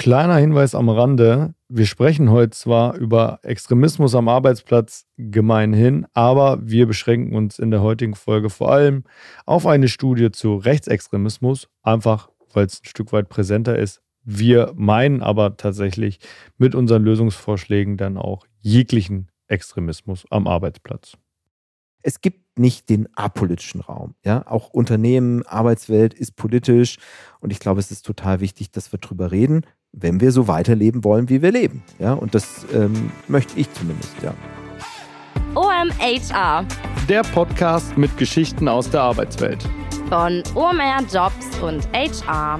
Kleiner Hinweis am Rande. Wir sprechen heute zwar über Extremismus am Arbeitsplatz gemeinhin, aber wir beschränken uns in der heutigen Folge vor allem auf eine Studie zu Rechtsextremismus, einfach weil es ein Stück weit präsenter ist. Wir meinen aber tatsächlich mit unseren Lösungsvorschlägen dann auch jeglichen Extremismus am Arbeitsplatz. Es gibt nicht den apolitischen Raum. Ja? Auch Unternehmen, Arbeitswelt ist politisch und ich glaube, es ist total wichtig, dass wir drüber reden, wenn wir so weiterleben wollen, wie wir leben. Ja? Und das möchte ich zumindest. Ja. OMHR. Der Podcast mit Geschichten aus der Arbeitswelt. Von OMR Jobs und HR.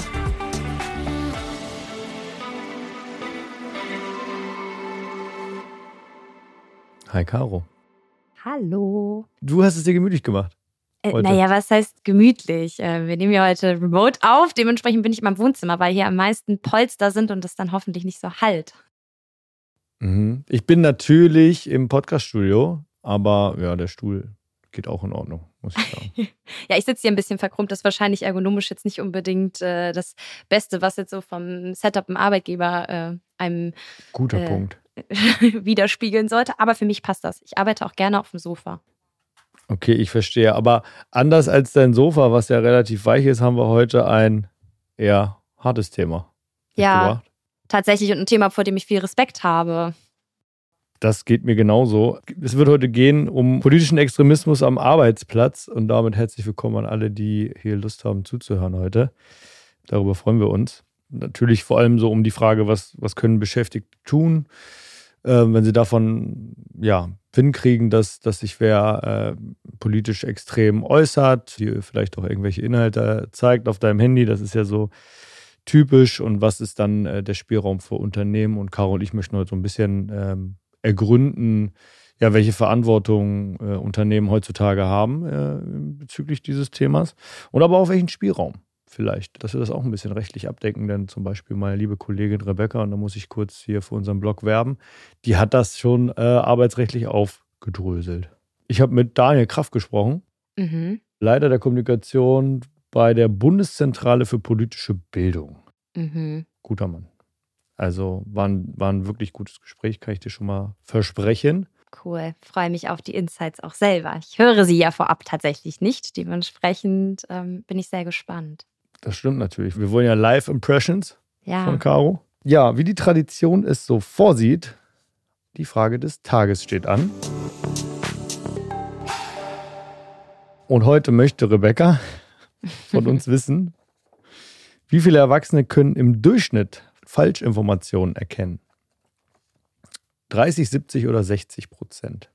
Hi Caro. Hallo. Du hast es dir gemütlich gemacht. Naja, was heißt gemütlich? Wir nehmen ja heute remote auf, dementsprechend bin ich in meinem Wohnzimmer, weil hier am meisten Polster sind und es dann hoffentlich nicht so halt. Ich bin natürlich im Podcaststudio, aber ja, der Stuhl geht auch in Ordnung, muss ich sagen. Ja, ich sitze hier ein bisschen verkrümmt, das ist wahrscheinlich ergonomisch jetzt nicht unbedingt das Beste, was jetzt so vom Setup im Arbeitgeber einem Guter Punkt. widerspiegeln sollte, aber für mich passt das. Ich arbeite auch gerne auf dem Sofa. Okay, ich verstehe. Aber anders als dein Sofa, was ja relativ weich ist, haben wir heute ein eher hartes Thema Ja, tatsächlich und ein Thema, vor dem ich viel Respekt habe. Das geht mir genauso. Es wird heute gehen um politischen Extremismus am Arbeitsplatz und damit herzlich willkommen an alle, die hier Lust haben zuzuhören heute. Darüber freuen wir uns. Natürlich vor allem so um die Frage, was können Beschäftigte tun, wenn sie davon Wind kriegen, dass sich wer politisch extrem äußert, die vielleicht auch irgendwelche Inhalte zeigt auf deinem Handy. Das ist ja so typisch. Und was ist dann der Spielraum für Unternehmen? Und Caro und ich möchten heute so ein bisschen ergründen, welche Verantwortung Unternehmen heutzutage haben bezüglich dieses Themas und aber auch welchen Spielraum vielleicht, dass wir das auch ein bisschen rechtlich abdecken, denn zum Beispiel meine liebe Kollegin Rebecca, und da muss ich kurz hier für unseren Blog werben, die hat das schon arbeitsrechtlich aufgedröselt. Ich habe mit Daniel Kraft gesprochen, Leiter der Kommunikation bei der Bundeszentrale für politische Bildung. Guter Mann. Also war ein wirklich gutes Gespräch, kann ich dir schon mal versprechen. Cool, freue mich auf die Insights auch selber. Ich höre sie ja vorab tatsächlich nicht, dementsprechend bin ich sehr gespannt. Das stimmt natürlich. Wir wollen ja Live-Impressions von Caro. Ja, wie die Tradition es so vorsieht, die Frage des Tages steht an. Und heute möchte Rebecca von uns wissen, wie viele Erwachsene können im Durchschnitt Falschinformationen erkennen? 30, 70 oder 60%?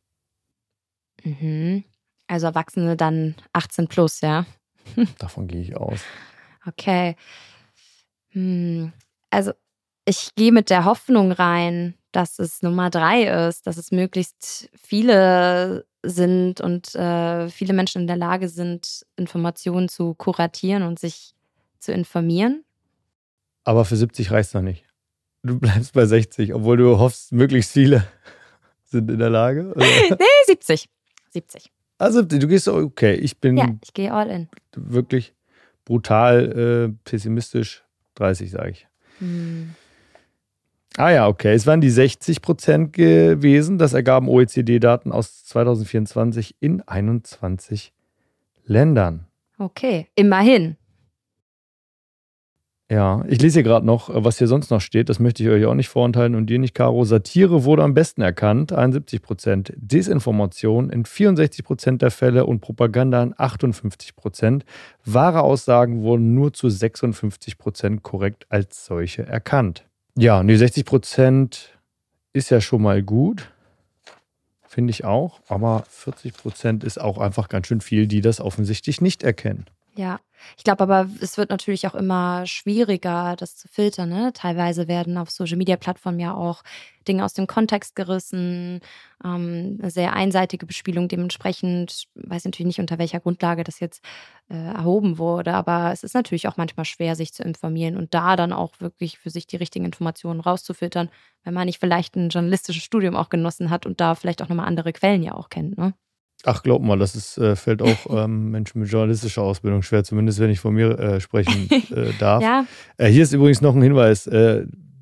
Also Erwachsene dann 18 plus, ja? Davon gehe ich aus. Okay. Also ich gehe mit der Hoffnung rein, dass es Nummer 3 ist, dass es möglichst viele sind und viele Menschen in der Lage sind, Informationen zu kuratieren und sich zu informieren. Aber für 70 reicht es noch nicht. Du bleibst bei 60, obwohl du hoffst, möglichst viele sind in der Lage? Oder? Nee, 70. Also du gehst so, okay, ich gehe all in. Wirklich brutal pessimistisch, 30 sage ich. Ah ja, okay, es waren die 60% gewesen. Das ergaben OECD-Daten aus 2024 in 21 Ländern. Okay, immerhin. Ja, ich lese hier gerade noch, was hier sonst noch steht. Das möchte ich euch auch nicht vorenthalten und dir nicht, Caro. Satire wurde am besten erkannt, 71%. Desinformation in 64% der Fälle und Propaganda in 58%. Wahre Aussagen wurden nur zu 56% korrekt als solche erkannt. Ja, die 60% ist ja schon mal gut. Finde ich auch. Aber 40% ist auch einfach ganz schön viel, die das offensichtlich nicht erkennen. Ja, ich glaube aber, es wird natürlich auch immer schwieriger, das zu filtern. Ne? Teilweise werden auf Social-Media-Plattformen ja auch Dinge aus dem Kontext gerissen, eine sehr einseitige Bespielung. Dementsprechend weiß ich natürlich nicht, unter welcher Grundlage das jetzt erhoben wurde, aber es ist natürlich auch manchmal schwer, sich zu informieren und da dann auch wirklich für sich die richtigen Informationen rauszufiltern, wenn man nicht vielleicht ein journalistisches Studium auch genossen hat und da vielleicht auch nochmal andere Quellen ja auch kennt, ne? Ach, glaub mal, das fällt auch Menschen mit journalistischer Ausbildung schwer, zumindest wenn ich von mir sprechen darf. Ja. Hier ist übrigens noch ein Hinweis.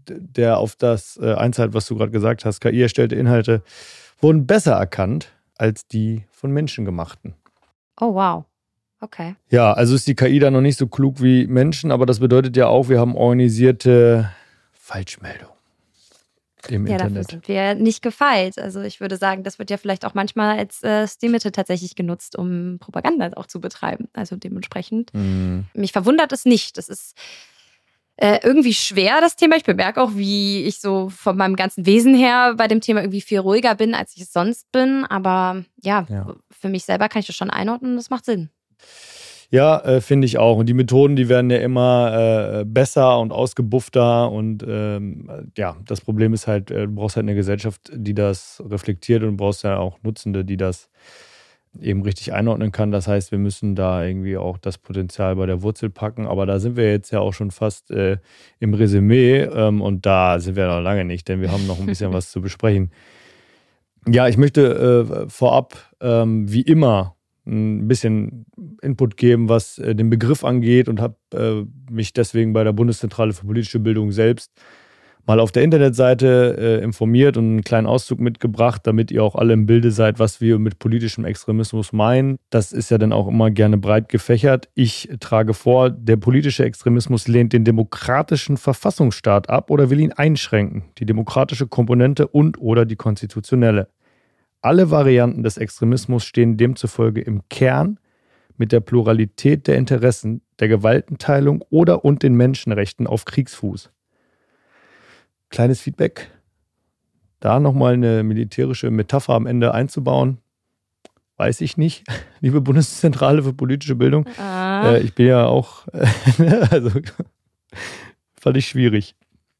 der auf das einzahlt, was du gerade gesagt hast. KI-erstellte Inhalte wurden besser erkannt als die von Menschen gemachten. Oh, wow. Okay. Ja, also ist die KI da noch nicht so klug wie Menschen, aber das bedeutet ja auch, wir haben organisierte Falschmeldung im Dafür Internet. sind wir nicht gefeit. Also ich würde sagen, das wird ja vielleicht auch manchmal als Stilmittel tatsächlich genutzt, um Propaganda auch zu betreiben. Also dementsprechend. Mich verwundert es nicht. Das ist irgendwie schwer, das Thema. Ich bemerke auch, wie ich so von meinem ganzen Wesen her bei dem Thema irgendwie viel ruhiger bin, als ich es sonst bin. Aber ja, für mich selber kann ich das schon einordnen und das macht Sinn. Ja, finde ich auch. Und die Methoden, die werden ja immer besser und ausgebuffter. Und das Problem ist halt, du brauchst halt eine Gesellschaft, die das reflektiert, und du brauchst ja auch Nutzende, die das eben richtig einordnen kann. Das heißt, wir müssen da irgendwie auch das Potenzial bei der Wurzel packen. Aber da sind wir jetzt ja auch schon fast im Resümee. Und da sind wir noch lange nicht, denn wir haben noch ein bisschen was zu besprechen. Ja, ich möchte vorab, wie immer, ein bisschen Input geben, was den Begriff angeht, und habe mich deswegen bei der Bundeszentrale für politische Bildung selbst mal auf der Internetseite informiert und einen kleinen Auszug mitgebracht, damit ihr auch alle im Bilde seid, was wir mit politischem Extremismus meinen. Das ist ja dann auch immer gerne breit gefächert. Ich trage vor, der politische Extremismus lehnt den demokratischen Verfassungsstaat ab oder will ihn einschränken, die demokratische Komponente und/oder die konstitutionelle. Alle Varianten des Extremismus stehen demzufolge im Kern mit der Pluralität der Interessen, der Gewaltenteilung und den Menschenrechten auf Kriegsfuß. Kleines Feedback. Da nochmal eine militärische Metapher am Ende einzubauen, weiß ich nicht, liebe Bundeszentrale für politische Bildung. Ich bin ja auch, also fand ich schwierig.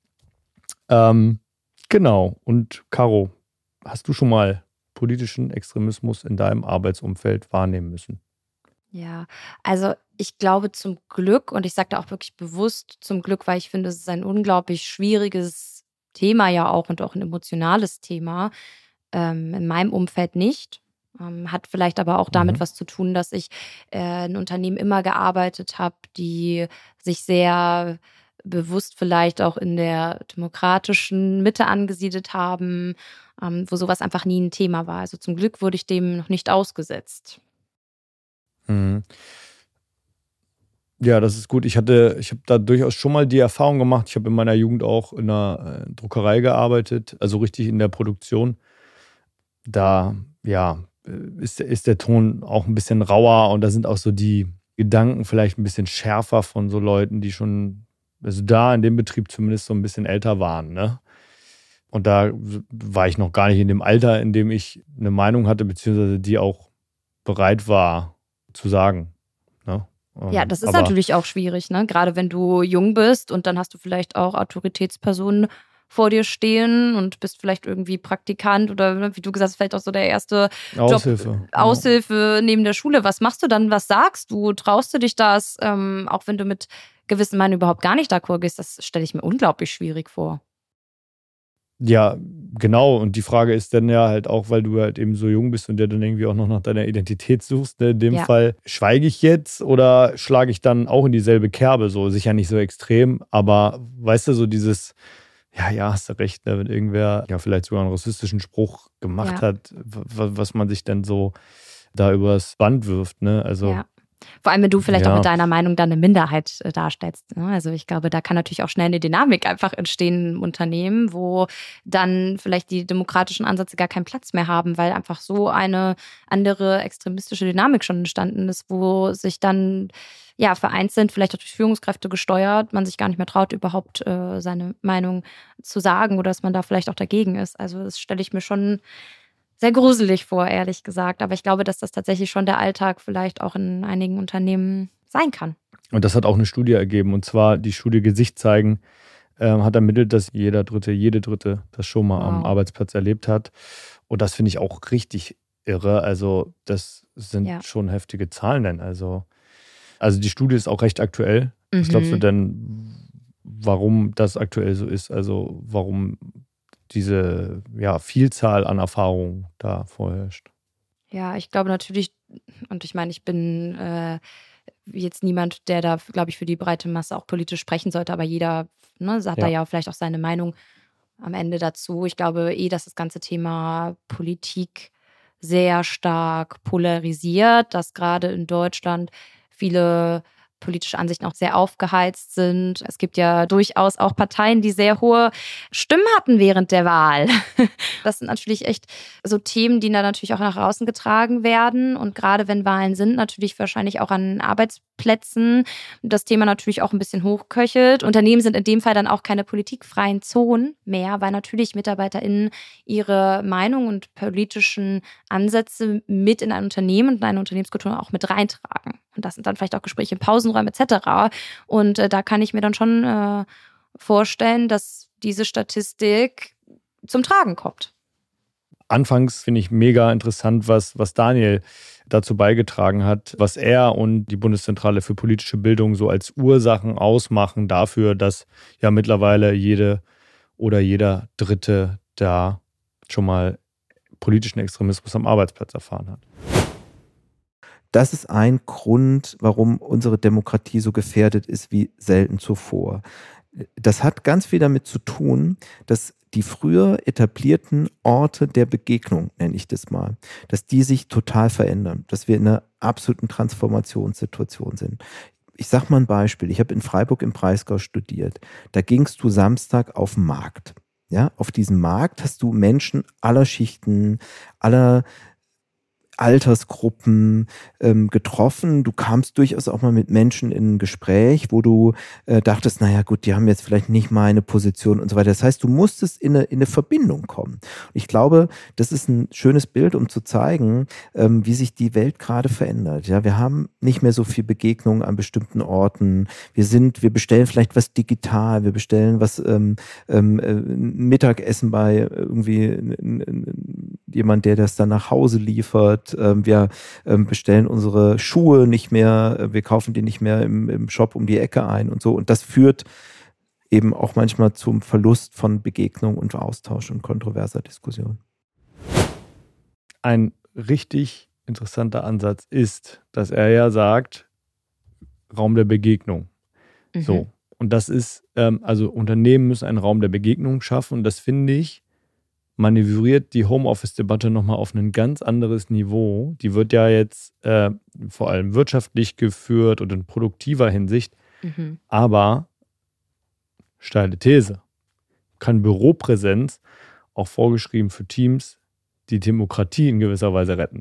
Genau. Und Caro, hast du schon mal politischen Extremismus in deinem Arbeitsumfeld wahrnehmen müssen? Ja, also ich glaube zum Glück, und ich sage da auch wirklich bewusst zum Glück, weil ich finde, es ist ein unglaublich schwieriges Thema ja auch und auch ein emotionales Thema, in meinem Umfeld nicht. Hat vielleicht aber auch damit was zu tun, dass ich in Unternehmen immer gearbeitet habe, die sich sehr bewusst vielleicht auch in der demokratischen Mitte angesiedelt haben, wo sowas einfach nie ein Thema war. Also zum Glück wurde ich dem noch nicht ausgesetzt. Mhm. Ja, das ist gut. Ich habe da durchaus schon mal die Erfahrung gemacht. Ich habe in meiner Jugend auch in einer Druckerei gearbeitet, also richtig in der Produktion. Da, ja, ist der Ton auch ein bisschen rauer, und da sind auch so die Gedanken vielleicht ein bisschen schärfer von so Leuten, die schon, also da in dem Betrieb zumindest so ein bisschen älter waren, ne? Und da war ich noch gar nicht in dem Alter, in dem ich eine Meinung hatte, beziehungsweise die auch bereit war zu sagen, ne? Ja, das ist Aber natürlich auch schwierig, ne? Gerade wenn du jung bist und dann hast du vielleicht auch Autoritätspersonen vor dir stehen und bist vielleicht irgendwie Praktikant oder wie du gesagt hast, vielleicht auch so der erste Aushilfe. Aushilfe neben der Schule. Was machst du dann? Was sagst du? Traust du dich das? Auch wenn du mit gewissen Meinungen überhaupt gar nicht d'accord gehst, das stelle ich mir unglaublich schwierig vor. Ja, genau. Und die Frage ist dann ja halt auch, weil du halt eben so jung bist und der dann irgendwie auch noch nach deiner Identität suchst. Ne? In dem Fall, schweige ich jetzt oder schlage ich dann auch in dieselbe Kerbe? So sicher nicht so extrem, aber weißt du, so dieses, ja, hast du recht, ne? Wenn irgendwer ja vielleicht sogar einen rassistischen Spruch gemacht hat, was man sich dann so da übers Band wirft, ne? Also. Ja. Vor allem, wenn du vielleicht auch mit deiner Meinung dann eine Minderheit darstellst. Ne? Also ich glaube, da kann natürlich auch schnell eine Dynamik einfach entstehen im Unternehmen, wo dann vielleicht die demokratischen Ansätze gar keinen Platz mehr haben, weil einfach so eine andere extremistische Dynamik schon entstanden ist, wo sich dann vereinzelt, vielleicht auch durch Führungskräfte gesteuert, man sich gar nicht mehr traut, überhaupt seine Meinung zu sagen oder dass man da vielleicht auch dagegen ist. Also das stelle ich mir schon sehr gruselig vor, ehrlich gesagt. Aber ich glaube, dass das tatsächlich schon der Alltag vielleicht auch in einigen Unternehmen sein kann. Und das hat auch eine Studie ergeben. Und zwar die Studie Gesicht zeigen hat ermittelt, dass jede Dritte das schon mal am Arbeitsplatz erlebt hat. Und das finde ich auch richtig irre. Also das sind schon heftige Zahlen denn. Also die Studie ist auch recht aktuell. Was glaubst du denn, warum das aktuell so ist? Also warum diese Vielzahl an Erfahrungen da vorherrscht? Ja, ich glaube natürlich, und ich meine, ich bin jetzt niemand, der da, glaube ich, für die breite Masse auch politisch sprechen sollte, aber jeder hat da ja vielleicht auch seine Meinung am Ende dazu. Ich glaube dass das ganze Thema Politik sehr stark polarisiert, dass gerade in Deutschland viele politische Ansichten auch sehr aufgeheizt sind. Es gibt ja durchaus auch Parteien, die sehr hohe Stimmen hatten während der Wahl. Das sind natürlich echt so Themen, die da natürlich auch nach außen getragen werden. Und gerade wenn Wahlen sind, natürlich wahrscheinlich auch an Arbeitsplätzen das Thema natürlich auch ein bisschen hochköchelt. Unternehmen sind in dem Fall dann auch keine politikfreien Zonen mehr, weil natürlich MitarbeiterInnen ihre Meinung und politischen Ansätze mit in ein Unternehmen und in eine Unternehmenskultur auch mit reintragen. Und das sind dann vielleicht auch Gespräche im Pausenräumen etc. Und da kann ich mir dann schon vorstellen, dass diese Statistik zum Tragen kommt. Anfangs finde ich mega interessant, was Daniel dazu beigetragen hat, was er und die Bundeszentrale für politische Bildung so als Ursachen ausmachen dafür, dass ja mittlerweile jede oder jeder Dritte da schon mal politischen Extremismus am Arbeitsplatz erfahren hat. Das ist ein Grund, warum unsere Demokratie so gefährdet ist wie selten zuvor. Das hat ganz viel damit zu tun, dass die früher etablierten Orte der Begegnung, nenne ich das mal, dass die sich total verändern, dass wir in einer absoluten Transformationssituation sind. Ich sage mal ein Beispiel. Ich habe in Freiburg im Breisgau studiert. Da gingst du Samstag auf den Markt. Ja, auf diesem Markt hast du Menschen aller Schichten, aller Altersgruppen getroffen. Du kamst durchaus auch mal mit Menschen in ein Gespräch, wo du dachtest, naja gut, die haben jetzt vielleicht nicht meine Position und so weiter. Das heißt, du musstest in eine Verbindung kommen. Ich glaube, das ist ein schönes Bild, um zu zeigen, wie sich die Welt gerade verändert. Ja, wir haben nicht mehr so viel Begegnungen an bestimmten Orten. Wir bestellen vielleicht was digital, wir bestellen was Mittagessen bei irgendwie jemand, der das dann nach Hause liefert. Wir bestellen unsere Schuhe nicht mehr, wir kaufen die nicht mehr im Shop um die Ecke ein und so. Und das führt eben auch manchmal zum Verlust von Begegnung und Austausch und kontroverser Diskussion. Ein richtig interessanter Ansatz ist, dass er ja sagt, Raum der Begegnung. Mhm. So. Und das ist, also Unternehmen müssen einen Raum der Begegnung schaffen und das finde ich, manövriert die Homeoffice-Debatte nochmal auf ein ganz anderes Niveau. Die wird ja jetzt vor allem wirtschaftlich geführt und in produktiver Hinsicht. Mhm. Aber, steile These, kann Büropräsenz auch vorgeschrieben für Teams die Demokratie in gewisser Weise retten.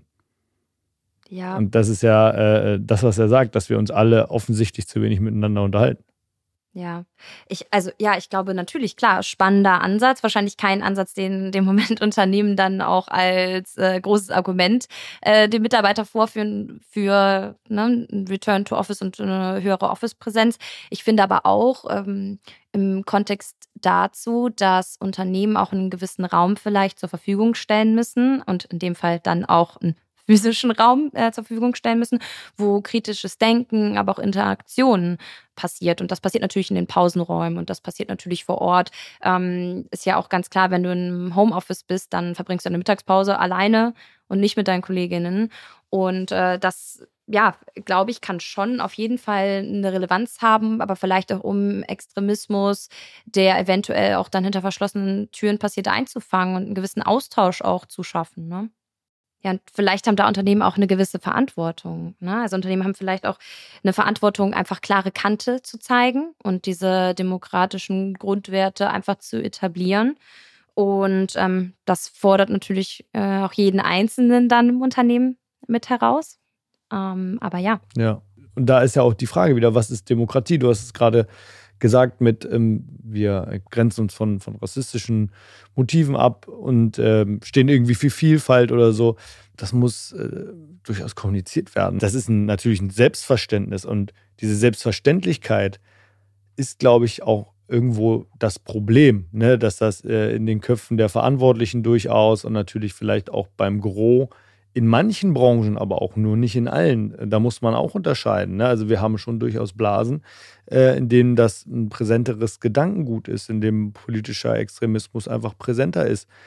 Ja. Und das ist ja das, was er sagt, dass wir uns alle offensichtlich zu wenig miteinander unterhalten. Ja, ich glaube natürlich, klar, spannender Ansatz, wahrscheinlich kein Ansatz, den in dem Moment Unternehmen dann auch als großes Argument den Mitarbeiter vorführen für ein Return to Office und eine höhere Office-Präsenz. Ich finde aber auch im Kontext dazu, dass Unternehmen auch einen gewissen Raum vielleicht zur Verfügung stellen müssen und in dem Fall dann auch einen physischen Raum zur Verfügung stellen müssen, wo kritisches Denken, aber auch Interaktionen passiert. Und das passiert natürlich in den Pausenräumen und das passiert natürlich vor Ort. Ist ja auch ganz klar, wenn du im Homeoffice bist, dann verbringst du eine Mittagspause alleine und nicht mit deinen Kolleginnen. Und das, ja, glaube ich, kann schon auf jeden Fall eine Relevanz haben, aber vielleicht auch um Extremismus, der eventuell auch dann hinter verschlossenen Türen passiert, einzufangen und einen gewissen Austausch auch zu schaffen, ne? Ja, und vielleicht haben da Unternehmen auch eine gewisse Verantwortung, ne? Also Unternehmen haben vielleicht auch eine Verantwortung, einfach klare Kante zu zeigen und diese demokratischen Grundwerte einfach zu etablieren. Und das fordert natürlich auch jeden Einzelnen dann im Unternehmen mit heraus. Aber ja. Ja, und da ist ja auch die Frage wieder, was ist Demokratie? Du hast es gerade gesagt mit, wir grenzen uns von rassistischen Motiven ab und stehen irgendwie für Vielfalt oder so. Das muss durchaus kommuniziert werden. Das ist natürlich ein Selbstverständnis und diese Selbstverständlichkeit ist, glaube ich, auch irgendwo das Problem, ne? Dass das in den Köpfen der Verantwortlichen durchaus und natürlich vielleicht auch beim Gros in manchen Branchen, aber auch nur nicht in allen. Da muss man auch unterscheiden, ne? Also wir haben schon durchaus Blasen, in denen das ein präsenteres Gedankengut ist, in dem politischer Extremismus einfach präsenter ist.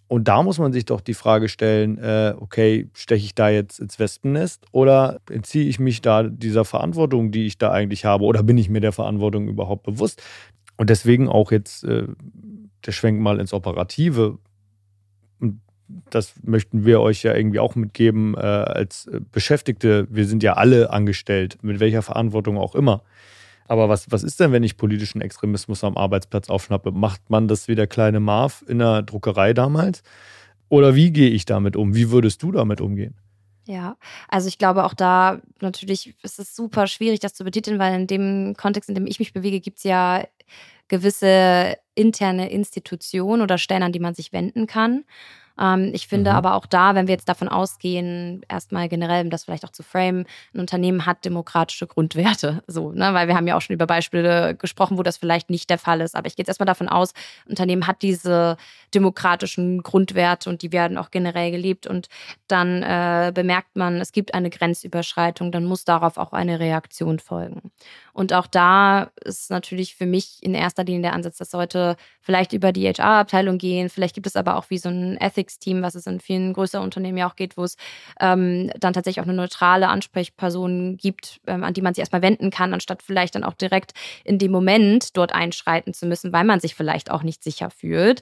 Und da muss man sich doch die Frage stellen, okay, steche ich da jetzt ins Wespennest oder entziehe ich mich da dieser Verantwortung, die ich da eigentlich habe, oder bin ich mir der Verantwortung überhaupt bewusst? Und deswegen auch jetzt der Schwenk mal ins Operative. Und das möchten wir euch ja irgendwie auch mitgeben als Beschäftigte. Wir sind ja alle angestellt, mit welcher Verantwortung auch immer. Aber was ist denn, wenn ich politischen Extremismus am Arbeitsplatz aufschnappe? Macht man das wie der kleine Marv in der Druckerei damals? Oder wie gehe ich damit um? Wie würdest du damit umgehen? Ja, also ich glaube auch da natürlich ist es super schwierig, das zu betiteln, weil in dem Kontext, in dem ich mich bewege, gibt es ja gewisse interne Institutionen oder Stellen, an die man sich wenden kann. Ich finde aber auch da, wenn wir jetzt davon ausgehen, erstmal generell, um das vielleicht auch zu framen, ein Unternehmen hat demokratische Grundwerte, so, ne? Weil wir haben ja auch schon über Beispiele gesprochen, wo das vielleicht nicht der Fall ist. Aber ich gehe jetzt erstmal davon aus, ein Unternehmen hat diese demokratischen Grundwerte und die werden auch generell gelebt. Und dann bemerkt man, es gibt eine Grenzüberschreitung, dann muss darauf auch eine Reaktion folgen. Und auch da ist natürlich für mich in erster Linie der Ansatz, das sollte vielleicht über die HR-Abteilung gehen. Vielleicht gibt es aber auch wie so ein Ethics-Team, was es in vielen größeren Unternehmen ja auch geht, wo es dann tatsächlich auch eine neutrale Ansprechperson gibt, an die man sich erstmal wenden kann, anstatt vielleicht dann auch direkt in dem Moment dort einschreiten zu müssen, weil man sich vielleicht auch nicht sicher fühlt.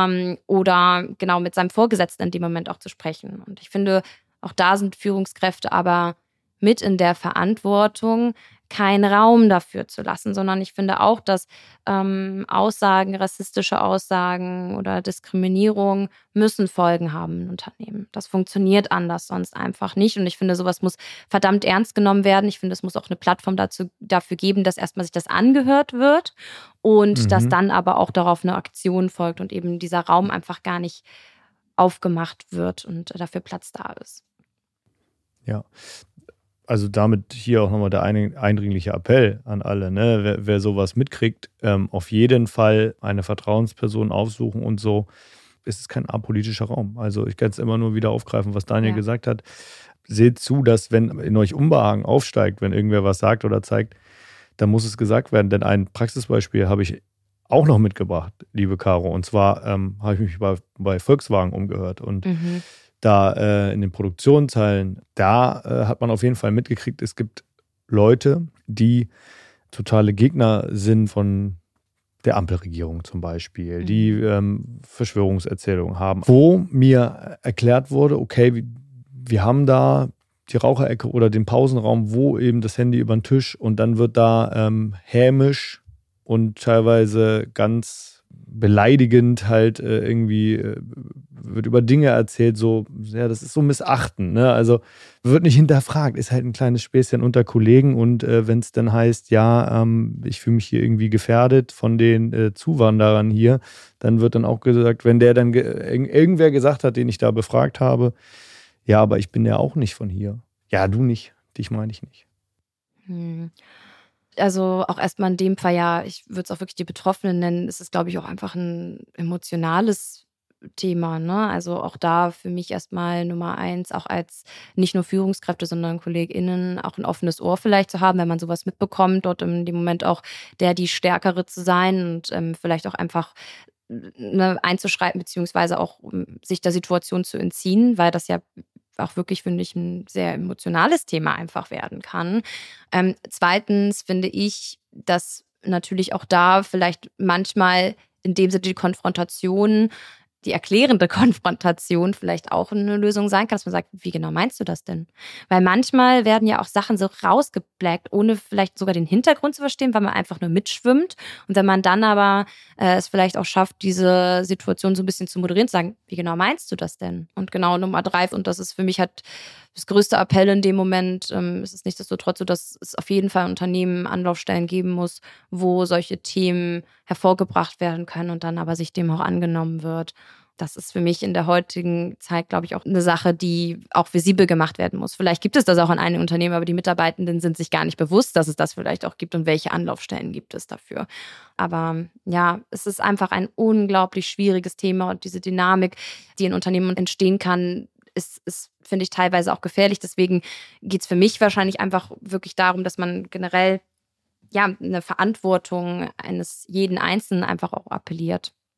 Oder genau mit seinem Vorgesetzten in dem Moment auch zu sprechen. Und ich finde, auch da sind Führungskräfte aber mit in der Verantwortung, keinen Raum dafür zu lassen, sondern ich finde auch, dass Aussagen, rassistische Aussagen oder Diskriminierung müssen Folgen haben in Unternehmen. Das funktioniert anders sonst einfach nicht. Und ich finde, sowas muss verdammt ernst genommen werden. Ich finde, es muss auch eine Plattform dafür geben, dass erstmal sich das angehört wird und dass dann aber auch darauf eine Aktion folgt und eben dieser Raum einfach gar nicht aufgemacht wird und dafür Platz da ist. Ja. Also damit hier auch nochmal der eindringliche Appell an alle, ne? Wer sowas mitkriegt, auf jeden Fall eine Vertrauensperson aufsuchen und so. Es ist kein apolitischer Raum. Also ich kann es immer nur wieder aufgreifen, was Daniel gesagt hat. Seht zu, dass wenn in euch Unbehagen aufsteigt, wenn irgendwer was sagt oder zeigt, dann muss es gesagt werden. Denn ein Praxisbeispiel habe ich auch noch mitgebracht, liebe Caro. Und zwar habe ich mich bei Volkswagen umgehört und da in den Produktionshallen, da hat man auf jeden Fall mitgekriegt, es gibt Leute, die totale Gegner sind von der Ampelregierung zum Beispiel, die Verschwörungserzählungen haben, wo mir erklärt wurde, okay, wir haben da die Raucherecke oder den Pausenraum, wo eben das Handy über den Tisch und dann wird da hämisch und teilweise ganz beleidigend halt irgendwie wird über Dinge erzählt, so, ja, das ist so missachten, ne? Also wird nicht hinterfragt, ist halt ein kleines Späßchen unter Kollegen und wenn es dann heißt, ja, ich fühle mich hier irgendwie gefährdet von den Zuwanderern hier, dann wird dann auch gesagt, wenn der dann irgendwer gesagt hat, den ich da befragt habe, ja, aber ich bin ja auch nicht von hier. Ja, du nicht, dich meine ich nicht. Also auch erstmal in dem Fall, ja, ich würde es auch wirklich die Betroffenen nennen, ist es, glaube ich, auch einfach ein emotionales Thema, ne? Also auch da für mich erstmal Nummer 1, auch als nicht nur Führungskräfte, sondern KollegInnen auch ein offenes Ohr vielleicht zu haben, wenn man sowas mitbekommt, dort in dem Moment auch die Stärkere zu sein und vielleicht auch einfach einzuschreiten, beziehungsweise auch sich der Situation zu entziehen, weil das ja auch wirklich, finde ich, ein sehr emotionales Thema einfach werden kann. Zweitens finde ich, dass natürlich auch da vielleicht manchmal in dem Sinne die Konfrontation, die erklärende Konfrontation vielleicht auch eine Lösung sein kann, dass man sagt, wie genau meinst du das denn? Weil manchmal werden ja auch Sachen so rausgeblackt, ohne vielleicht sogar den Hintergrund zu verstehen, weil man einfach nur mitschwimmt. Und wenn man dann aber es vielleicht auch schafft, diese Situation so ein bisschen zu moderieren, zu sagen, wie genau meinst du das denn? Und genau Nummer 3, und das ist für mich halt das größte Appell in dem Moment, ist es nichtsdestotrotz so, dass es auf jeden Fall Unternehmen Anlaufstellen geben muss, wo solche Themen hervorgebracht werden können und dann aber sich dem auch angenommen wird. Das ist für mich in der heutigen Zeit, glaube ich, auch eine Sache, die auch visibel gemacht werden muss. Vielleicht gibt es das auch in einigen Unternehmen, aber die Mitarbeitenden sind sich gar nicht bewusst, dass es das vielleicht auch gibt und welche Anlaufstellen gibt es dafür. Aber ja, es ist einfach ein unglaublich schwieriges Thema und diese Dynamik, die in Unternehmen entstehen kann, ist, finde ich, teilweise auch gefährlich. Deswegen geht es für mich wahrscheinlich einfach wirklich darum, dass man generell eine Verantwortung eines jeden Einzelnen einfach auch appelliert.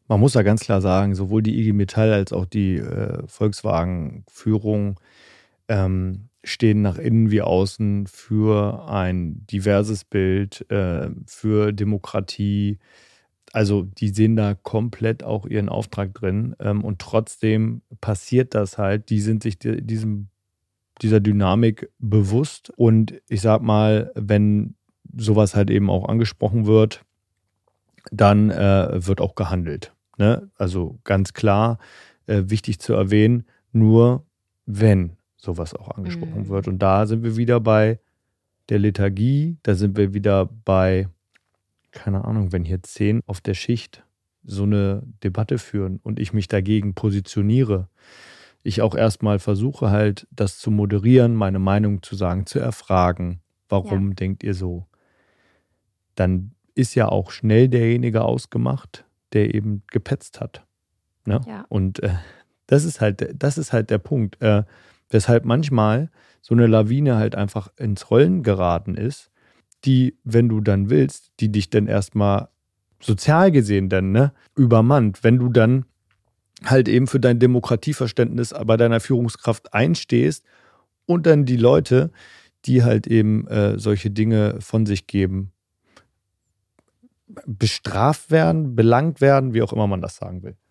Man muss ja ganz klar sagen, sowohl die IG Metall als auch die Volkswagen-Führung stehen nach innen wie außen für ein diverses Bild, für Demokratie. Also die sehen da komplett auch ihren Auftrag drin. Und trotzdem passiert das halt. Die sind sich dieser Dynamik bewusst. Und ich sag mal, wenn sowas halt eben auch angesprochen wird, dann wird auch gehandelt. Ne? Also ganz klar, wichtig zu erwähnen, nur wenn sowas auch angesprochen wird. Und da sind wir wieder bei der Lethargie, da sind wir wieder bei, keine Ahnung, wenn hier 10 auf der Schicht so eine Debatte führen und ich mich dagegen positioniere, ich auch erstmal versuche halt, das zu moderieren, meine Meinung zu sagen, zu erfragen, warum denkt ihr so? Dann ist ja auch schnell derjenige ausgemacht, der eben gepetzt hat. Ne? Ja. Und das ist halt der Punkt, weshalb manchmal so eine Lawine halt einfach ins Rollen geraten ist, die, wenn du dann willst, die dich dann erstmal sozial gesehen dann übermannt, wenn du dann halt eben für dein Demokratieverständnis bei deiner Führungskraft einstehst und dann die Leute, die halt eben solche Dinge von sich geben, bestraft werden, belangt werden, wie auch immer man das sagen will.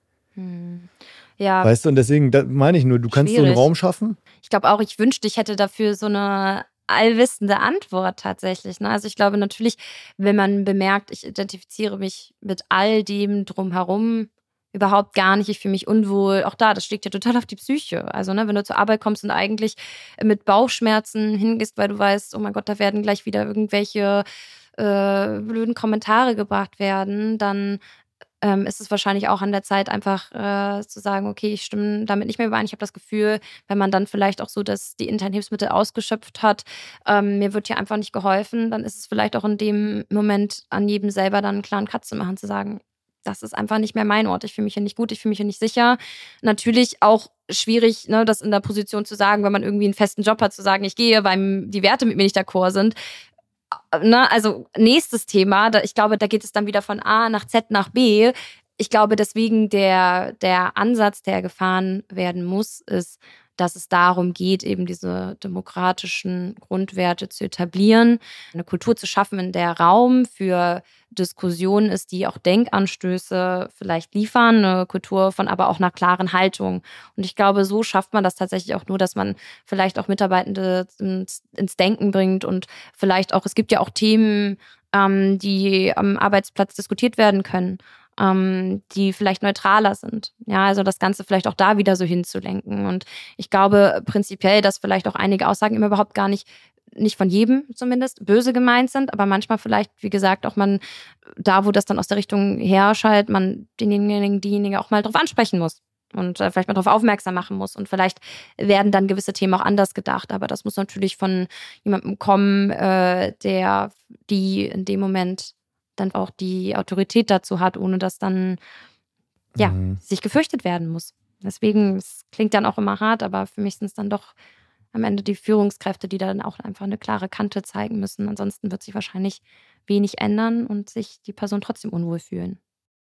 Ja. Weißt du, und deswegen, das meine ich nur, du kannst so einen Raum schaffen. Ich glaube auch, ich wünschte, ich hätte dafür so eine allwissende Antwort tatsächlich. Ne? Also ich glaube natürlich, wenn man bemerkt, ich identifiziere mich mit all dem drumherum überhaupt gar nicht, ich fühle mich unwohl, auch da, das schlägt ja total auf die Psyche. Also ne, wenn du zur Arbeit kommst und eigentlich mit Bauchschmerzen hingehst, weil du weißt, oh mein Gott, da werden gleich wieder irgendwelche blöden Kommentare gebracht werden, dann ist es wahrscheinlich auch an der Zeit, einfach zu sagen, okay, ich stimme damit nicht mehr überein. Ich habe das Gefühl, wenn man dann vielleicht auch so die internen Hilfsmittel ausgeschöpft hat, mir wird hier einfach nicht geholfen, dann ist es vielleicht auch in dem Moment an jedem selber dann einen klaren Cut zu machen, zu sagen, das ist einfach nicht mehr mein Ort. Ich fühle mich hier nicht gut, ich fühle mich hier nicht sicher. Natürlich auch schwierig, ne, das in der Position zu sagen, wenn man irgendwie einen festen Job hat, zu sagen, ich gehe, weil die Werte mit mir nicht d'accord sind. Ne, also nächstes Thema, ich glaube, da geht es dann wieder von A nach Z nach B. Ich glaube, deswegen der Ansatz, der gefahren werden muss, ist, dass es darum geht, eben diese demokratischen Grundwerte zu etablieren, eine Kultur zu schaffen, in der Raum für Diskussionen ist, die auch Denkanstöße vielleicht liefern, eine Kultur von aber auch einer klaren Haltung. Und ich glaube, so schafft man das tatsächlich auch nur, dass man vielleicht auch Mitarbeitende ins Denken bringt und vielleicht auch, es gibt ja auch Themen, die am Arbeitsplatz diskutiert werden können, die vielleicht neutraler sind. Ja, also das Ganze vielleicht auch da wieder so hinzulenken. Und ich glaube prinzipiell, dass vielleicht auch einige Aussagen immer überhaupt gar nicht von jedem zumindest, böse gemeint sind, aber manchmal vielleicht, wie gesagt, auch man da, wo das dann aus der Richtung herschallt, man diejenige auch mal drauf ansprechen muss und vielleicht mal darauf aufmerksam machen muss. Und vielleicht werden dann gewisse Themen auch anders gedacht. Aber das muss natürlich von jemandem kommen, die in dem Moment dann auch die Autorität dazu hat, ohne dass dann sich gefürchtet werden muss. Deswegen, es klingt dann auch immer hart, aber für mich sind es dann doch am Ende die Führungskräfte, die dann auch einfach eine klare Kante zeigen müssen. Ansonsten wird sich wahrscheinlich wenig ändern und sich die Person trotzdem unwohl fühlen.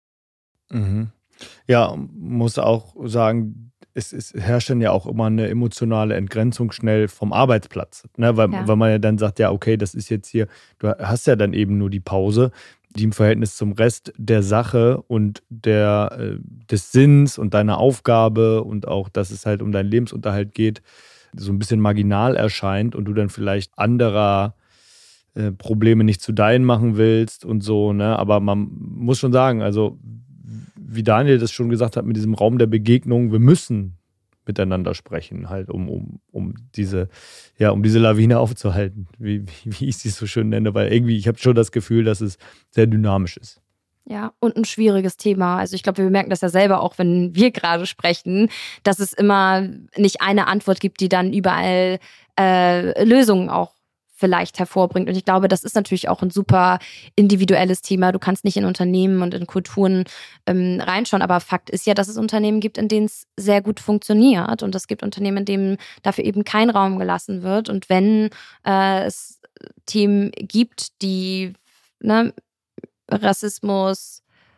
Ja, muss auch sagen, es herrscht dann ja auch immer eine emotionale Entgrenzung schnell vom Arbeitsplatz. Ne? Weil man ja dann sagt, ja, okay, das ist jetzt hier, du hast ja dann eben nur die Pause, die im Verhältnis zum Rest der Sache und des Sinns und deiner Aufgabe und auch, dass es halt um deinen Lebensunterhalt geht, so ein bisschen marginal erscheint und du dann vielleicht anderer Probleme nicht zu deinen machen willst und so, ne? Aber man muss schon sagen, also wie Daniel das schon gesagt hat, mit diesem Raum der Begegnung, wir müssen miteinander sprechen, halt um diese Lawine aufzuhalten, wie ich sie so schön nenne, weil irgendwie, ich habe schon das Gefühl, dass es sehr dynamisch ist. Ja, und ein schwieriges Thema. Also ich glaube, wir merken das ja selber auch, wenn wir gerade sprechen, dass es immer nicht eine Antwort gibt, die dann überall Lösungen auch vielleicht hervorbringt. Und ich glaube, das ist natürlich auch ein super individuelles Thema. Du kannst nicht in Unternehmen und in Kulturen reinschauen. Aber Fakt ist ja, dass es Unternehmen gibt, in denen es sehr gut funktioniert. Und es gibt Unternehmen, in denen dafür eben kein Raum gelassen wird. Und wenn es Themen gibt, die Rassismus,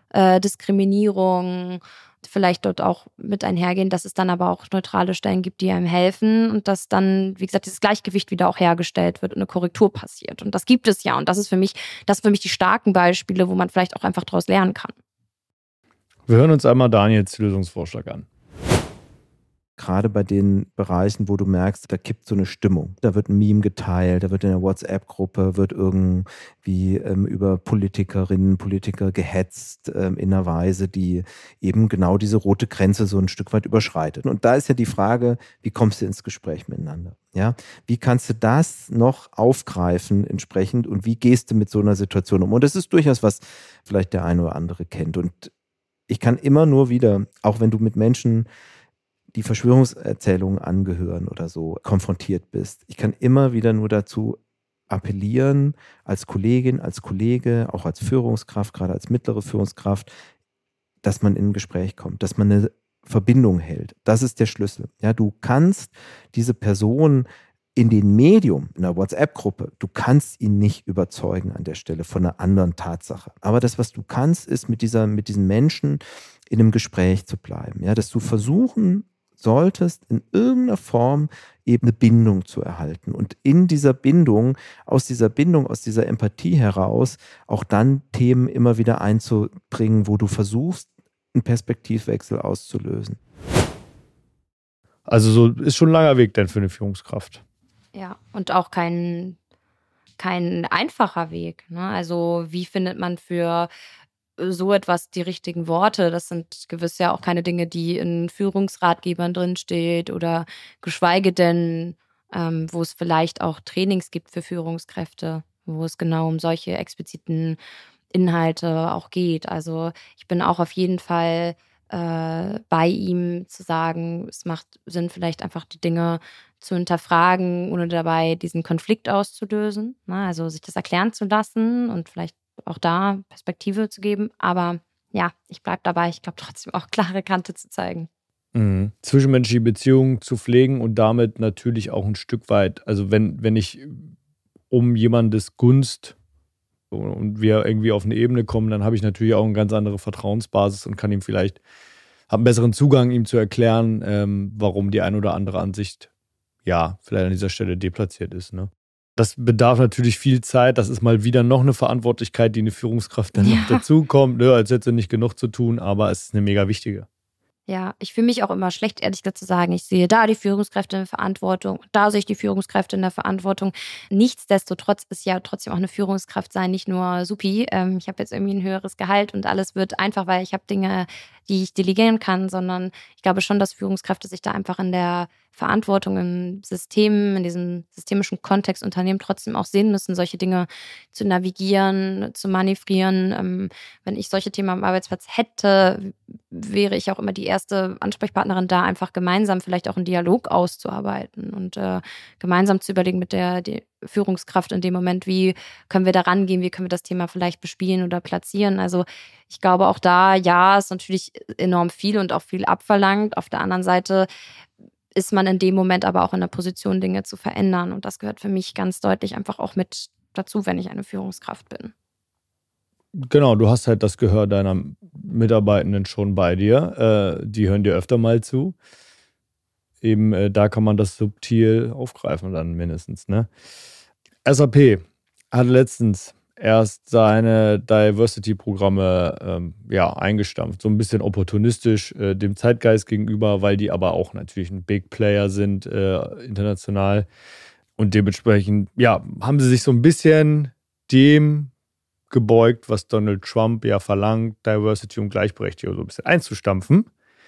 Diskriminierung vielleicht dort auch mit einhergehen, dass es dann aber auch neutrale Stellen gibt, die einem helfen und dass dann, wie gesagt, dieses Gleichgewicht wieder auch hergestellt wird und eine Korrektur passiert. Und das gibt es ja. Und das sind für mich die starken Beispiele, wo man vielleicht auch einfach daraus lernen kann. Wir hören uns einmal Daniels Lösungsvorschlag an. Gerade bei den Bereichen, wo du merkst, da kippt so eine Stimmung. Da wird ein Meme geteilt, da wird in der WhatsApp-Gruppe wird irgendwie über Politikerinnen, Politiker gehetzt in einer Weise, die eben genau diese rote Grenze so ein Stück weit überschreitet. Und da ist ja die Frage, wie kommst du ins Gespräch miteinander? Ja? Wie kannst du das noch aufgreifen entsprechend und wie gehst du mit so einer Situation um? Und das ist durchaus was, vielleicht der eine oder andere kennt. Und ich kann immer nur wieder, auch wenn du mit Menschen die Verschwörungserzählungen angehören oder so, konfrontiert bist. Ich kann immer wieder nur dazu appellieren, als Kollegin, als Kollege, auch als Führungskraft, gerade als mittlere Führungskraft, dass man in ein Gespräch kommt, dass man eine Verbindung hält. Das ist der Schlüssel. Ja, du kannst diese Person in dem Medium, in der WhatsApp-Gruppe, du kannst ihn nicht überzeugen an der Stelle von einer anderen Tatsache. Aber das, was du kannst, ist mit diesen Menschen in einem Gespräch zu bleiben. Ja, dass du versuchen solltest, in irgendeiner Form eben eine Bindung zu erhalten und in dieser Bindung, aus dieser Empathie heraus auch dann Themen immer wieder einzubringen, wo du versuchst, einen Perspektivwechsel auszulösen. Also so ist schon ein langer Weg denn für eine Führungskraft. Ja, und auch kein einfacher Weg. Ne? Also wie findet man für so etwas die richtigen Worte? Das sind gewiss ja auch keine Dinge, die in Führungsratgebern drinsteht oder geschweige denn, wo es vielleicht auch Trainings gibt für Führungskräfte, wo es genau um solche expliziten Inhalte auch geht. Also ich bin auch auf jeden Fall bei ihm zu sagen, es macht Sinn, vielleicht einfach die Dinge zu hinterfragen, ohne dabei diesen Konflikt auszulösen. Ne? Also sich das erklären zu lassen und vielleicht auch da Perspektive zu geben. Aber ja, ich bleibe dabei. Ich glaube trotzdem auch klare Kante zu zeigen. Mhm. Zwischenmenschliche Beziehungen zu pflegen und damit natürlich auch ein Stück weit, also wenn ich um jemandes Gunst und wir irgendwie auf eine Ebene kommen, dann habe ich natürlich auch eine ganz andere Vertrauensbasis und kann ihm vielleicht, habe einen besseren Zugang, ihm zu erklären, warum die ein oder andere Ansicht ja vielleicht an dieser Stelle deplatziert ist. Ne? Das bedarf natürlich viel Zeit. Das ist mal wieder noch eine Verantwortlichkeit, die eine Führungskraft dann noch dazukommt, ne? Als hätte sie nicht genug zu tun, aber es ist eine mega wichtige. Ja, ich fühle mich auch immer schlecht, ehrlich gesagt zu sagen, ich sehe da die Führungskräfte in der Verantwortung, da sehe ich die Führungskräfte in der Verantwortung. Nichtsdestotrotz ist ja trotzdem auch eine Führungskraft sein, nicht nur supi, ich habe jetzt irgendwie ein höheres Gehalt und alles wird einfach, weil ich habe Dinge, die ich delegieren kann, sondern ich glaube schon, dass Führungskräfte sich da einfach in der Verantwortung im System, in diesem systemischen Kontext Unternehmen trotzdem auch sehen müssen, solche Dinge zu navigieren, zu manövrieren. Wenn ich solche Themen am Arbeitsplatz hätte, wäre ich auch immer die erste Ansprechpartnerin da, einfach gemeinsam vielleicht auch einen Dialog auszuarbeiten und gemeinsam zu überlegen mit der Führungskraft in dem Moment, wie können wir da rangehen, wie können wir das Thema vielleicht bespielen oder platzieren. Also ich glaube auch da, ja, ist natürlich enorm viel und auch viel abverlangt. Auf der anderen Seite ist man in dem Moment aber auch in der Position, Dinge zu verändern. Und das gehört für mich ganz deutlich einfach auch mit dazu, wenn ich eine Führungskraft bin. Genau, du hast halt das Gehör deiner Mitarbeitenden schon bei dir. Die hören dir öfter mal zu. Eben da kann man das subtil aufgreifen dann mindestens. Ne? SAP hat letztens erst seine Diversity-Programme eingestampft. So ein bisschen opportunistisch dem Zeitgeist gegenüber, weil die aber auch natürlich ein Big Player sind international. Und dementsprechend, haben sie sich so ein bisschen dem gebeugt, was Donald Trump ja verlangt, Diversity und Gleichberechtigung so ein bisschen einzustampfen.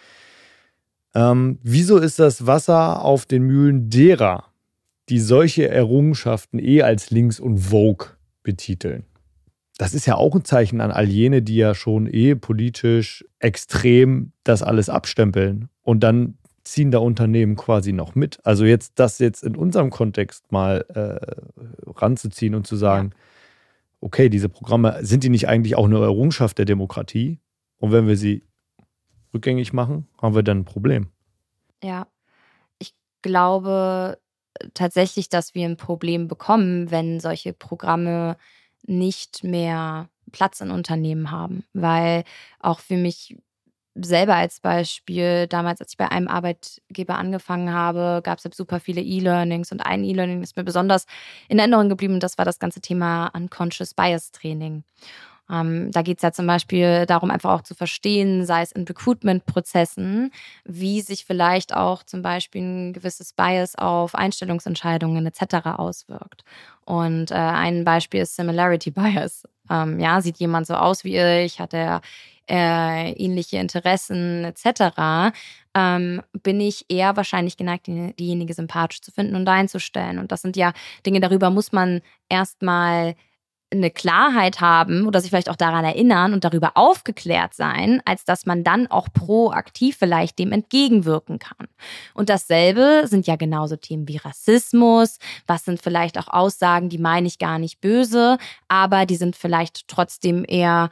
Wieso ist das Wasser auf den Mühlen derer, die solche Errungenschaften als links und Vogue betiteln? Das ist ja auch ein Zeichen an all jene, die ja schon politisch extrem das alles abstempeln und dann ziehen da Unternehmen quasi noch mit. Also das in unserem Kontext mal ranzuziehen und zu sagen, okay, diese Programme, sind die nicht eigentlich auch eine Errungenschaft der Demokratie? Und wenn wir sie rückgängig machen, haben wir dann ein Problem. Ja, ich glaube tatsächlich, dass wir ein Problem bekommen, wenn solche Programme nicht mehr Platz in Unternehmen haben. Weil auch für mich selber als Beispiel, damals, als ich bei einem Arbeitgeber angefangen habe, gab es super viele E-Learnings und ein E-Learning ist mir besonders in Erinnerung geblieben und das war das ganze Thema Unconscious Bias Training. Da geht es ja zum Beispiel darum, einfach auch zu verstehen, sei es in Recruitment-Prozessen, wie sich vielleicht auch zum Beispiel ein gewisses Bias auf Einstellungsentscheidungen etc. auswirkt. Und ein Beispiel ist Similarity Bias. Sieht jemand so aus wie ich, hat er ähnliche Interessen etc., bin ich eher wahrscheinlich geneigt, diejenige sympathisch zu finden und einzustellen. Und das sind ja Dinge, darüber muss man erstmal eine Klarheit haben oder sich vielleicht auch daran erinnern und darüber aufgeklärt sein, als dass man dann auch proaktiv vielleicht dem entgegenwirken kann. Und dasselbe sind ja genauso Themen wie Rassismus, was sind vielleicht auch Aussagen, die meine ich gar nicht böse, aber die sind vielleicht trotzdem eher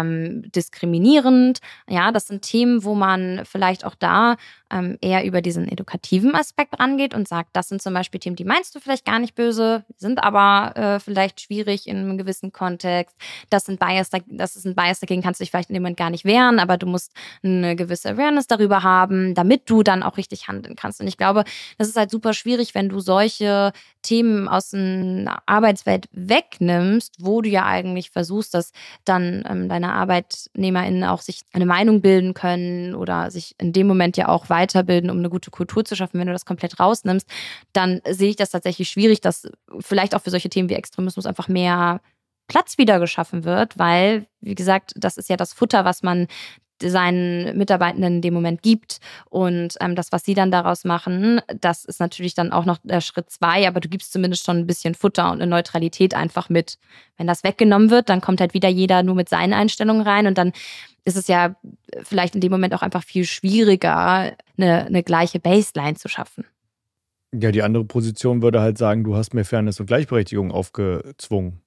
diskriminierend. Ja, das sind Themen, wo man vielleicht auch da eher über diesen edukativen Aspekt rangeht und sagt, das sind zum Beispiel Themen, die meinst du vielleicht gar nicht böse, sind aber vielleicht schwierig in einem gewissen Kontext. Das ist ein Bias, dagegen kannst du dich vielleicht in dem Moment gar nicht wehren, aber du musst eine gewisse Awareness darüber haben, damit du dann auch richtig handeln kannst. Und ich glaube, das ist halt super schwierig, wenn du solche Themen aus der Arbeitswelt wegnimmst, wo du ja eigentlich versuchst, dass dann deine ArbeitnehmerInnen auch sich eine Meinung bilden können oder sich in dem Moment ja auch weiterbilden, um eine gute Kultur zu schaffen. Wenn du das komplett rausnimmst, dann sehe ich das tatsächlich schwierig, dass vielleicht auch für solche Themen wie Extremismus einfach mehr Platz wieder geschaffen wird, weil, wie gesagt, das ist ja das Futter, was man seinen Mitarbeitenden in dem Moment gibt und das, was sie dann daraus machen, das ist natürlich dann auch noch der Schritt 2, aber du gibst zumindest schon ein bisschen Futter und eine Neutralität einfach mit. Wenn das weggenommen wird, dann kommt halt wieder jeder nur mit seinen Einstellungen rein und dann ist es ja vielleicht in dem Moment auch einfach viel schwieriger, eine gleiche Baseline zu schaffen. Ja, die andere Position würde halt sagen, du hast mir Fairness und Gleichberechtigung aufgezwungen.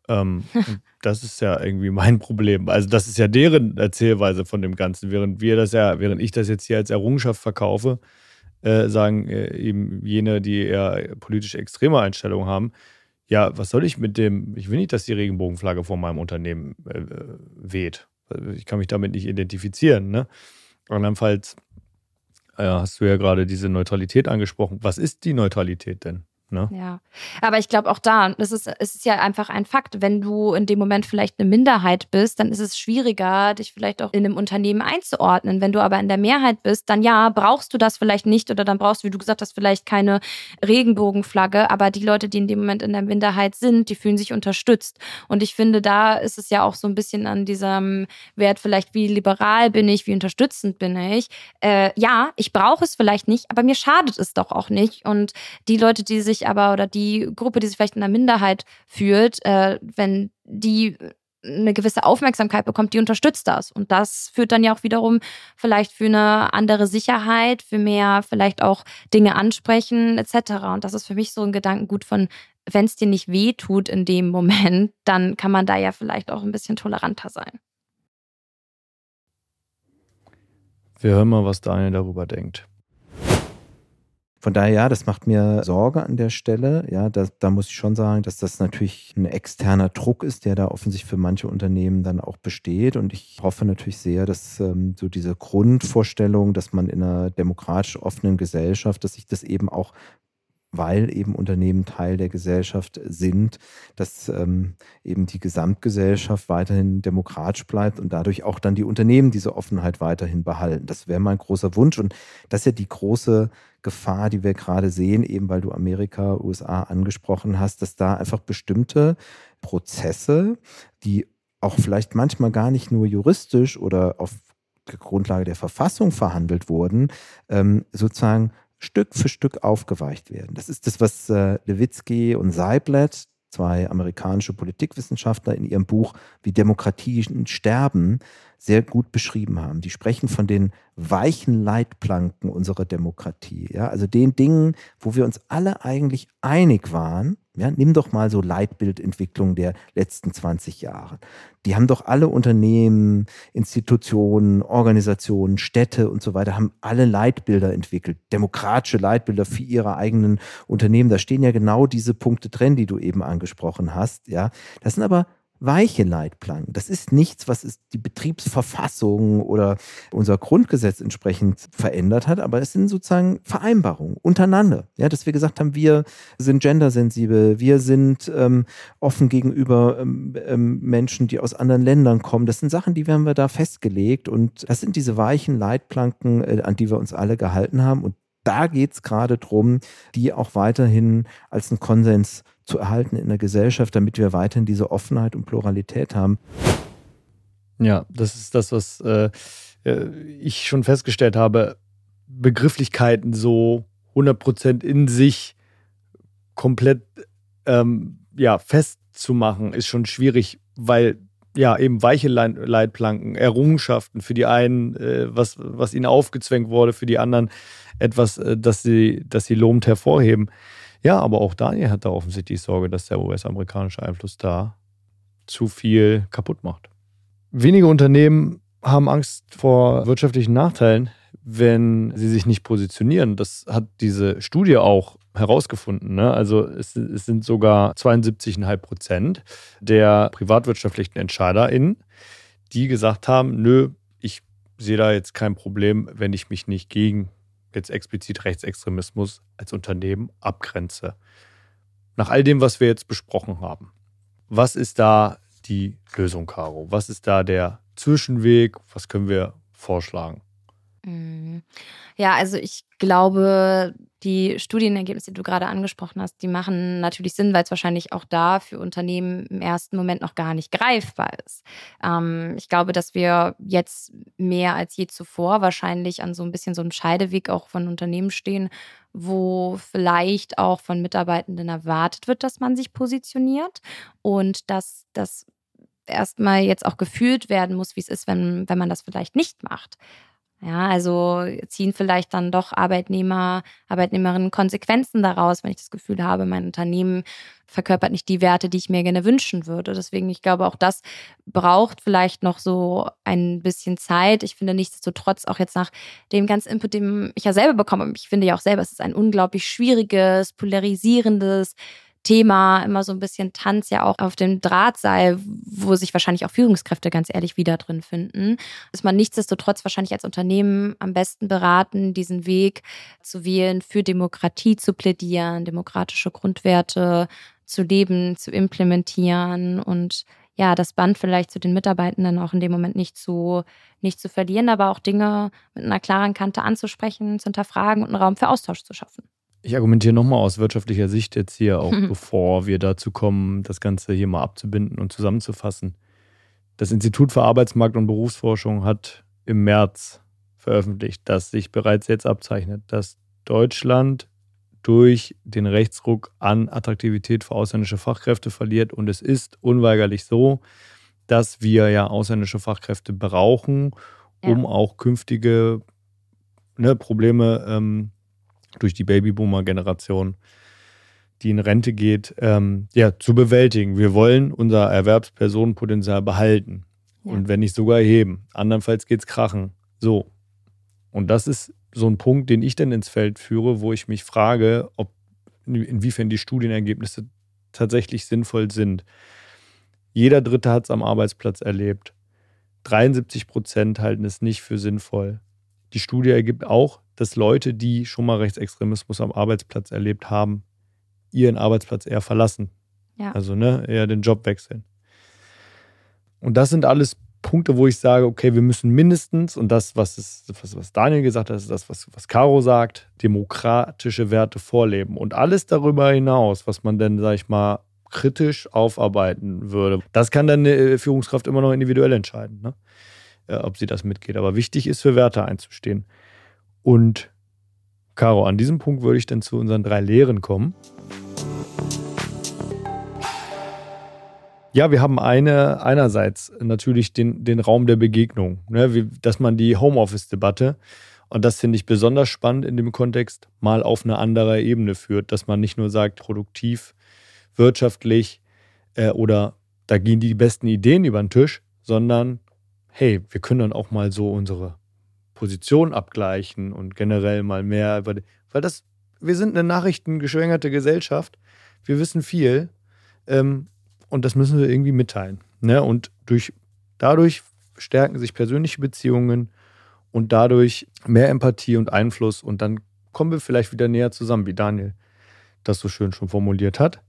Das ist ja irgendwie mein Problem. Also das ist ja deren Erzählweise von dem Ganzen. Während ich das jetzt hier als Errungenschaft verkaufe, sagen eben jene, die eher politisch extreme Einstellungen haben, ja, was soll ich mit dem, ich will nicht, dass die Regenbogenflagge vor meinem Unternehmen weht. Ich kann mich damit nicht identifizieren. Ne? Andernfalls hast du ja gerade diese Neutralität angesprochen. Was ist die Neutralität denn? Ne? Ja, aber ich glaube auch da, es ist ja einfach ein Fakt, wenn du in dem Moment vielleicht eine Minderheit bist, dann ist es schwieriger, dich vielleicht auch in einem Unternehmen einzuordnen. Wenn du aber in der Mehrheit bist, dann ja, brauchst du das vielleicht nicht oder dann brauchst du, wie du gesagt hast, vielleicht keine Regenbogenflagge, aber die Leute, die in dem Moment in der Minderheit sind, die fühlen sich unterstützt. Und ich finde, da ist es ja auch so ein bisschen an diesem Wert vielleicht, wie liberal bin ich, wie unterstützend bin ich. Ja, ich brauche es vielleicht nicht, aber mir schadet es doch auch nicht. Und die Leute, die sich aber oder die Gruppe, die sich vielleicht in einer Minderheit fühlt, wenn die eine gewisse Aufmerksamkeit bekommt, die unterstützt das. Und das führt dann ja auch wiederum vielleicht für eine andere Sicherheit, für mehr vielleicht auch Dinge ansprechen etc. Und das ist für mich so ein Gedankengut von, wenn es dir nicht weh tut in dem Moment, dann kann man da ja vielleicht auch ein bisschen toleranter sein. Wir hören mal, was Daniel darüber denkt. Von daher, ja, das macht mir Sorge an der Stelle. Ja, da muss ich schon sagen, dass das natürlich ein externer Druck ist, der da offensichtlich für manche Unternehmen dann auch besteht. Und ich hoffe natürlich sehr, dass so diese Grundvorstellung, dass man in einer demokratisch offenen Gesellschaft, dass sich das eben auch, weil eben Unternehmen Teil der Gesellschaft sind, dass eben die Gesamtgesellschaft weiterhin demokratisch bleibt und dadurch auch dann die Unternehmen diese Offenheit weiterhin behalten. Das wäre mein großer Wunsch und das ist ja die große Gefahr, die wir gerade sehen, eben weil du Amerika, USA angesprochen hast, dass da einfach bestimmte Prozesse, die auch vielleicht manchmal gar nicht nur juristisch oder auf Grundlage der Verfassung verhandelt wurden, sozusagen Stück für Stück aufgeweicht werden. Das ist das, was Levitsky und Seiblet, zwei amerikanische Politikwissenschaftler, in ihrem Buch Wie Demokratien sterben, sehr gut beschrieben haben. Die sprechen von den weichen Leitplanken unserer Demokratie. Ja? Also den Dingen, wo wir uns alle eigentlich einig waren. Ja? Nimm doch mal so Leitbildentwicklung der letzten 20 Jahre. Die haben doch alle Unternehmen, Institutionen, Organisationen, Städte und so weiter, haben alle Leitbilder entwickelt. Demokratische Leitbilder für ihre eigenen Unternehmen. Da stehen ja genau diese Punkte drin, die du eben angesprochen hast. Ja? Das sind aber weiche Leitplanken. Das ist nichts, was ist die Betriebsverfassung oder unser Grundgesetz entsprechend verändert hat, aber es sind sozusagen Vereinbarungen untereinander. Ja, dass wir gesagt haben, wir sind gendersensibel, wir sind offen gegenüber Menschen, die aus anderen Ländern kommen. Das sind Sachen, die haben wir da festgelegt und das sind diese weichen Leitplanken, an die wir uns alle gehalten haben und da geht es gerade darum, die auch weiterhin als einen Konsens zu erhalten in der Gesellschaft, damit wir weiterhin diese Offenheit und Pluralität haben. Ja, das ist das, was ich schon festgestellt habe. Begrifflichkeiten so 100% in sich komplett festzumachen, ist schon schwierig, weil ja eben weiche Leitplanken, Errungenschaften für die einen, was ihnen aufgezwängt wurde, für die anderen etwas, das sie lobend hervorheben. Ja, aber auch Daniel hat da offensichtlich Sorge, dass der US-amerikanische Einfluss da zu viel kaputt macht. Wenige Unternehmen haben Angst vor wirtschaftlichen Nachteilen, wenn sie sich nicht positionieren. Das hat diese Studie auch herausgefunden. Ne? Also es sind sogar 72,5% der privatwirtschaftlichen EntscheiderInnen, die gesagt haben, nö, ich sehe da jetzt kein Problem, wenn ich mich nicht gegen jetzt explizit Rechtsextremismus als Unternehmen abgrenze. Nach all dem, was wir jetzt besprochen haben, was ist da die Lösung, Caro? Was ist da der Zwischenweg? Was können wir vorschlagen? Ja, also ich glaube, die Studienergebnisse, die du gerade angesprochen hast, die machen natürlich Sinn, weil es wahrscheinlich auch da für Unternehmen im ersten Moment noch gar nicht greifbar ist. Ich glaube, dass wir jetzt mehr als je zuvor wahrscheinlich an so ein bisschen so einem Scheideweg auch von Unternehmen stehen, wo vielleicht auch von Mitarbeitenden erwartet wird, dass man sich positioniert und dass das erstmal jetzt auch gefühlt werden muss, wie es ist, wenn man das vielleicht nicht macht. Ja, also ziehen vielleicht dann doch Arbeitnehmerinnen Konsequenzen daraus, wenn ich das Gefühl habe, mein Unternehmen verkörpert nicht die Werte, die ich mir gerne wünschen würde. Deswegen, ich glaube, auch das braucht vielleicht noch so ein bisschen Zeit. Ich finde nichtsdestotrotz auch jetzt nach dem ganzen Input, den ich ja selber bekomme, ich finde ja auch selber, es ist ein unglaublich schwieriges, polarisierendes Thema, immer so ein bisschen Tanz ja auch auf dem Drahtseil, wo sich wahrscheinlich auch Führungskräfte ganz ehrlich wieder drin finden, ist man nichtsdestotrotz wahrscheinlich als Unternehmen am besten beraten, diesen Weg zu wählen, für Demokratie zu plädieren, demokratische Grundwerte zu leben, zu implementieren und ja, das Band vielleicht zu den Mitarbeitenden auch in dem Moment nicht zu verlieren, aber auch Dinge mit einer klaren Kante anzusprechen, zu hinterfragen und einen Raum für Austausch zu schaffen. Ich argumentiere nochmal aus wirtschaftlicher Sicht jetzt hier, auch bevor wir dazu kommen, das Ganze hier mal abzubinden und zusammenzufassen. Das Institut für Arbeitsmarkt- und Berufsforschung hat im März veröffentlicht, dass sich bereits jetzt abzeichnet, dass Deutschland durch den Rechtsruck an Attraktivität für ausländische Fachkräfte verliert. Und es ist unweigerlich so, dass wir ja ausländische Fachkräfte brauchen, um auch künftige Probleme durch die Babyboomer-Generation, die in Rente geht, zu bewältigen. Wir wollen unser Erwerbspersonenpotenzial behalten und wenn nicht sogar erheben. Andernfalls geht's krachen. So. Und das ist so ein Punkt, den ich dann ins Feld führe, wo ich mich frage, inwiefern die Studienergebnisse tatsächlich sinnvoll sind. Jeder Dritte hat es am Arbeitsplatz erlebt. 73% halten es nicht für sinnvoll. Die Studie ergibt auch, dass Leute, die schon mal Rechtsextremismus am Arbeitsplatz erlebt haben, ihren Arbeitsplatz eher verlassen. Ja. Also eher den Job wechseln. Und das sind alles Punkte, wo ich sage, okay, wir müssen mindestens, und das, was Daniel gesagt hat, ist das, was Caro sagt, demokratische Werte vorleben. Und alles darüber hinaus, was man denn, sag ich mal, kritisch aufarbeiten würde, das kann dann eine Führungskraft immer noch individuell entscheiden, ne? Ob sie das mitgeht. Aber wichtig ist, für Werte einzustehen. Und Caro, an diesem Punkt würde ich dann zu unseren 3 Lehren kommen. Ja, wir haben einerseits natürlich den Raum der Begegnung, dass man die Homeoffice-Debatte, und das finde ich besonders spannend in dem Kontext, mal auf eine andere Ebene führt, dass man nicht nur sagt, produktiv, wirtschaftlich oder da gehen die besten Ideen über den Tisch, sondern hey, wir können dann auch mal so unsere Position abgleichen und generell mal mehr weil wir sind eine nachrichtengeschwängerte Gesellschaft, wir wissen viel und das müssen wir irgendwie mitteilen. Ne? Und dadurch stärken sich persönliche Beziehungen und dadurch mehr Empathie und Einfluss. Und dann kommen wir vielleicht wieder näher zusammen, wie Daniel das so schön schon formuliert hat.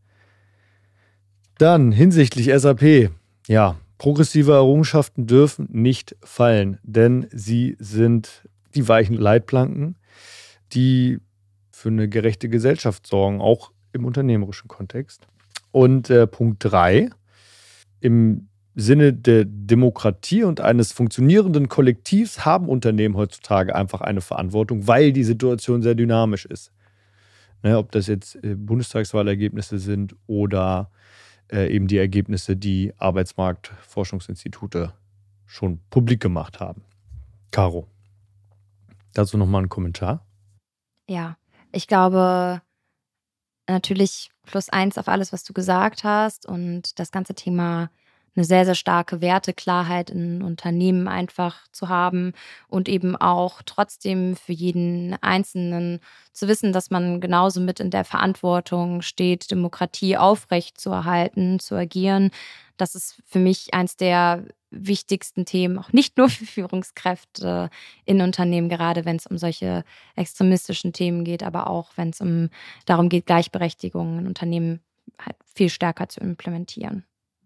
Dann hinsichtlich SAP. Ja, progressive Errungenschaften dürfen nicht fallen, denn sie sind die weichen Leitplanken, die für eine gerechte Gesellschaft sorgen, auch im unternehmerischen Kontext. Und Punkt 3, im Sinne der Demokratie und eines funktionierenden Kollektivs haben Unternehmen heutzutage einfach eine Verantwortung, weil die Situation sehr dynamisch ist. Ne, ob das jetzt Bundestagswahlergebnisse sind oder eben die Ergebnisse, die Arbeitsmarktforschungsinstitute schon publik gemacht haben. Caro, dazu nochmal einen Kommentar? Ja, ich glaube, natürlich +1 auf alles, was du gesagt hast und das ganze Thema eine sehr, sehr starke Werteklarheit in Unternehmen einfach zu haben und eben auch trotzdem für jeden Einzelnen zu wissen, dass man genauso mit in der Verantwortung steht, Demokratie aufrechtzuerhalten, zu agieren. Das ist für mich eins der wichtigsten Themen, auch nicht nur für Führungskräfte in Unternehmen, gerade wenn es um solche extremistischen Themen geht, aber auch wenn es darum geht, Gleichberechtigung in Unternehmen halt viel stärker zu implementieren.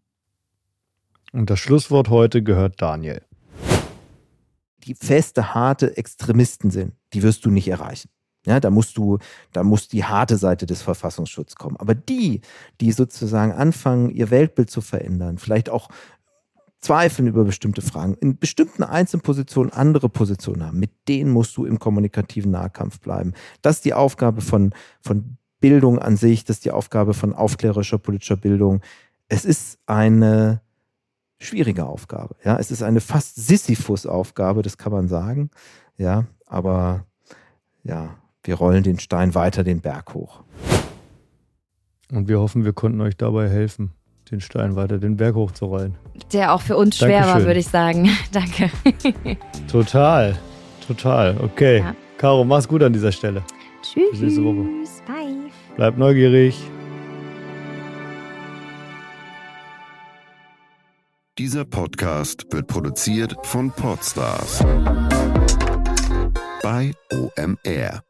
Und das Schlusswort heute gehört Daniel. Die feste, harte Extremisten sind, die wirst du nicht erreichen. Ja, da muss die harte Seite des Verfassungsschutzes kommen. Aber die sozusagen anfangen, ihr Weltbild zu verändern, vielleicht auch zweifeln über bestimmte Fragen, in bestimmten Einzelpositionen andere Positionen haben, mit denen musst du im kommunikativen Nahkampf bleiben. Das ist die Aufgabe von Bildung an sich, das ist die Aufgabe von aufklärerischer politischer Bildung. Es ist eine schwierige Aufgabe. Ja, es ist eine fast Sisyphus-Aufgabe, das kann man sagen. Ja, aber ja, wir rollen den Stein weiter den Berg hoch. Und wir hoffen, wir konnten euch dabei helfen, den Stein weiter den Berg hochzurollen. Der auch für uns schwer war, würde ich sagen. Danke. Total. Okay. Ja. Caro, mach's gut an dieser Stelle. Tschüss. Bis nächste Woche. Bye. Bleib neugierig. Dieser Podcast wird produziert von Podstars bei OMR.